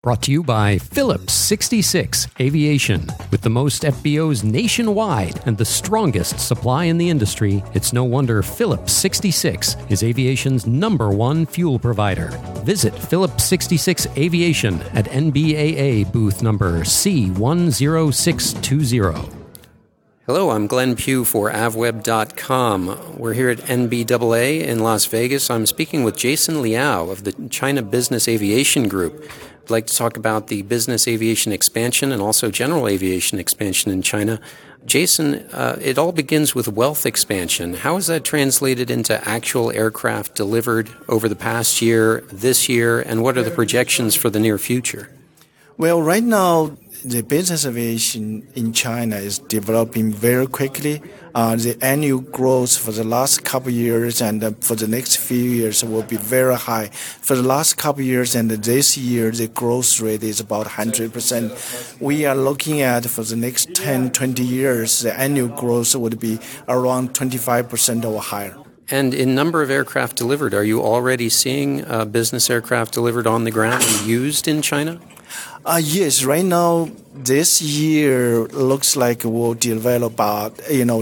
Brought to you by Phillips 66 Aviation. With the most FBOs nationwide and the strongest supply in the industry, it's no wonder Phillips 66 is aviation's #1 fuel provider. Visit Phillips 66 Aviation at NBAA booth number C10620. Hello, I'm Glenn Pugh for avweb.com. We're here at NBAA in Las Vegas. I'm speaking with Jason Liao of the China Business Aviation Group. I'd like to talk about the business aviation expansion and also general aviation expansion in China. Jason, it all begins with wealth expansion. How is that translated into actual aircraft delivered over the past year, this year, and what are the projections for the near future? Well, right now, the business aviation in China is developing very quickly. The annual growth for the last couple of years and for the next few years will be very high. For the last couple of years and this year, the growth rate is about 100%. We are looking at for the next 10, 20 years, the annual growth would be around 25% or higher. And in number of aircraft delivered, are you already seeing business aircraft delivered on the ground and used in China? Yes, right now, this year looks like we'll deliver about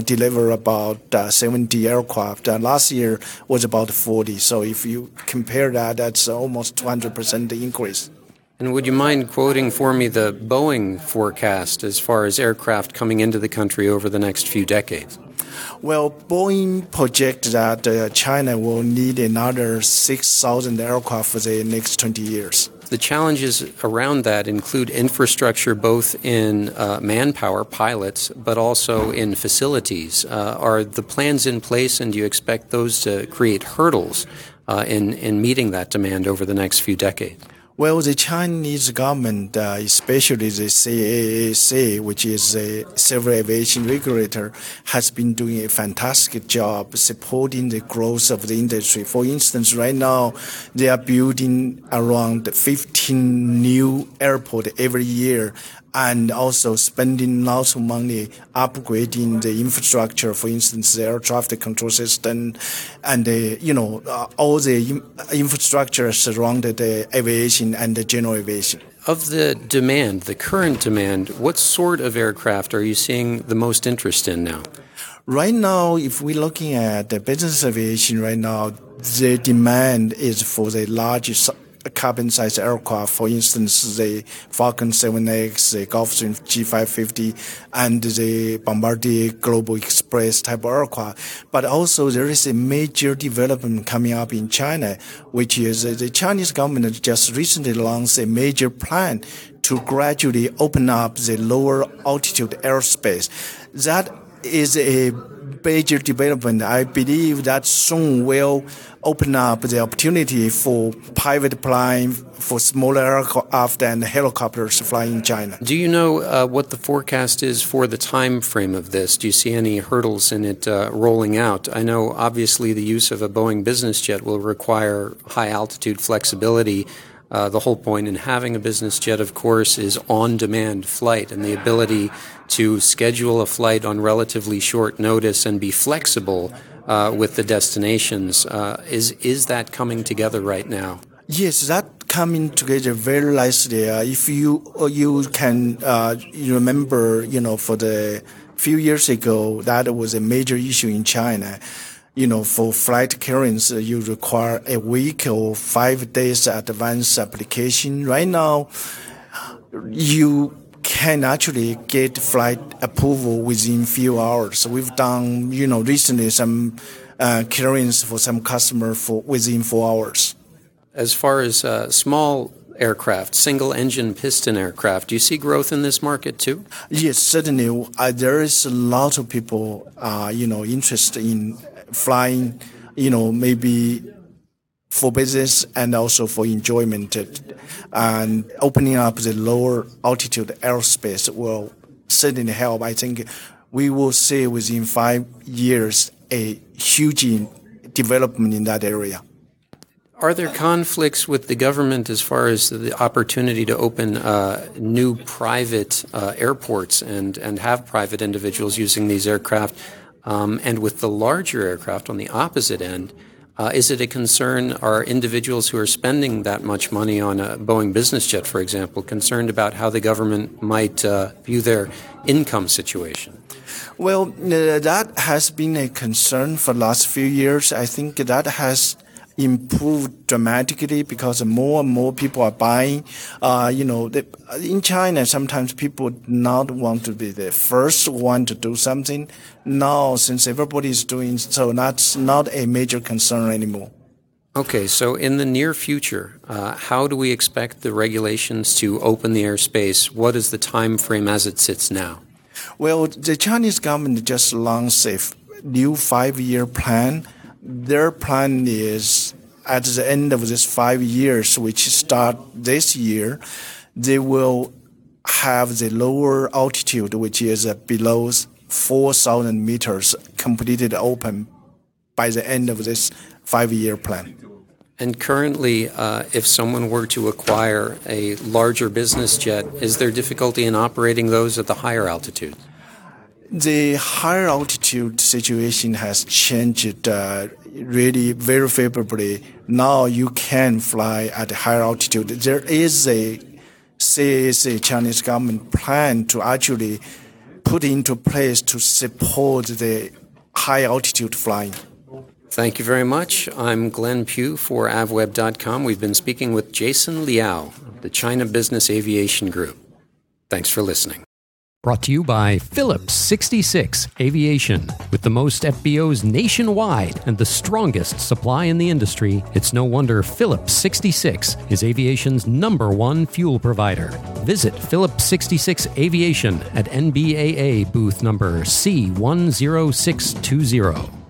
70 aircraft. Last year was about 40. So if you compare that, that's almost 200% increase. And would you mind quoting for me the Boeing forecast as far as aircraft coming into the country over the next few decades? Well, Boeing projects that China will need another 6,000 aircraft for the next 20 years. The challenges around that include infrastructure both in manpower, pilots, but also in facilities. Are the plans in place, and do you expect those to create hurdles in meeting that demand over the next few decades? Well, the Chinese government, especially the CAAC, which is a civil aviation regulator, has been doing a fantastic job supporting the growth of the industry. For instance, right now, they are building around 15 new airports every year and also spending lots of money upgrading the infrastructure, for instance, the air traffic control system and all the infrastructure surrounding the aviation and the general aviation. Of the demand, the current demand, what sort of aircraft are you seeing the most interest in now? Right now, if we're looking at the business aviation right now, the demand is for the largest cabin-sized aircraft, for instance, the Falcon 7X, the Gulfstream G550, and the Bombardier Global Express type of aircraft. But also there is a major development coming up in China, which is the Chinese government just recently launched a major plan to gradually open up the lower altitude airspace. That is a major development. I believe that soon will open up the opportunity for private flying, for smaller aircraft and helicopters flying in China. Do you know what the forecast is for the time frame of this? Do you see any hurdles in it rolling out? I know obviously the use of a Boeing business jet will require high altitude flexibility. The whole point in having a business jet, of course, is on-demand flight and the ability to schedule a flight on relatively short notice and be flexible with the destinations. Is that coming together right now? Yes, that coming together very nicely. If you can remember, for the few years ago, that was a major issue in China. For flight clearance, you require a week or 5 days advance application. Right now, you can actually get flight approval within few hours. We've done, recently some clearance for some customer within 4 hours. As far as small aircraft, single-engine piston aircraft, do you see growth in this market too? Yes, certainly. There is a lot of people, interested in flying, maybe for business and also for enjoyment. And opening up the lower altitude airspace will certainly help. I think we will see within 5 years a huge development in that area. Are there conflicts with the government as far as the opportunity to open new private airports and have private individuals using these aircraft? And with the larger aircraft on the opposite end, Is it a concern? Are individuals who are spending that much money on a Boeing business jet, for example, concerned about how the government might view their income situation? Well, that has been a concern for the last few years. I think that has improved dramatically because more and more people are buying. In China, sometimes people not want to be the first one to do something. Now, since everybody is doing so, that's not a major concern anymore. Okay, so in the near future, how do we expect the regulations to open the airspace? What is the time frame as it sits now? Well, the Chinese government just launched a new 5-year plan. Their plan is at the end of this 5 years, which start this year, they will have the lower altitude, which is below 4,000 meters, completed open by the end of this 5-year plan. And currently, if someone were to acquire a larger business jet, is there difficulty in operating those at the higher altitude? The higher altitude situation has changed really very favorably. Now you can fly at a higher altitude. There is a CAAC, Chinese government plan to actually put into place to support the high altitude flying. Thank you very much. I'm Glenn Pugh for avweb.com. We've been speaking with Jason Liao of the China Business Aviation Group. Thanks for listening. Brought to you by Phillips 66 Aviation. With the most FBOs nationwide and the strongest supply in the industry, it's no wonder Phillips 66 is aviation's #1 fuel provider. Visit Phillips 66 Aviation at NBAA booth number C10620.